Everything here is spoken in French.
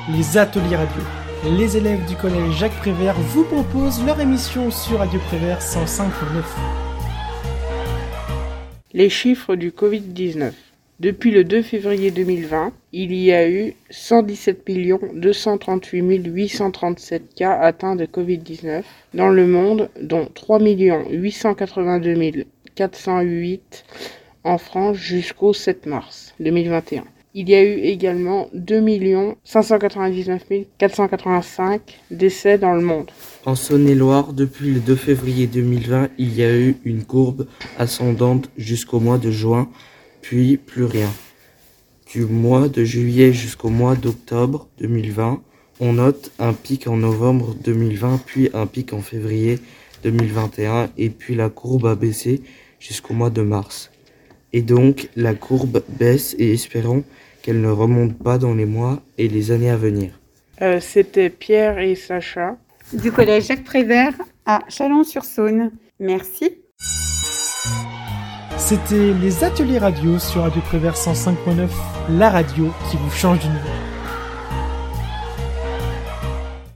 les ateliers radio. Les élèves du collège Jacques Prévert vous proposent leur émission sur Radio Prévert 105.9. Les chiffres du Covid-19. Depuis le 2 février 2020, il y a eu 117 238 837 cas atteints de Covid-19 dans le monde, dont 3 882 408 en France jusqu'au 7 mars 2021. Il y a eu également 2 599 485 décès dans le monde. En Saône-et-Loire, depuis le 2 février 2020, il y a eu une courbe ascendante jusqu'au mois de juin, puis plus rien. Du mois de juillet jusqu'au mois d'octobre 2020, on note un pic en novembre 2020, puis un pic en février 2021, et puis la courbe a baissé jusqu'au mois de mars. Et donc, la courbe baisse et espérons qu'elle ne remonte pas dans les mois et les années à venir. C'était Pierre et Sacha du collège Jacques Prévert à Chalon-sur-Saône. Merci. C'était les ateliers radio sur Radio Prévert 105.9, la radio qui vous change d'univers.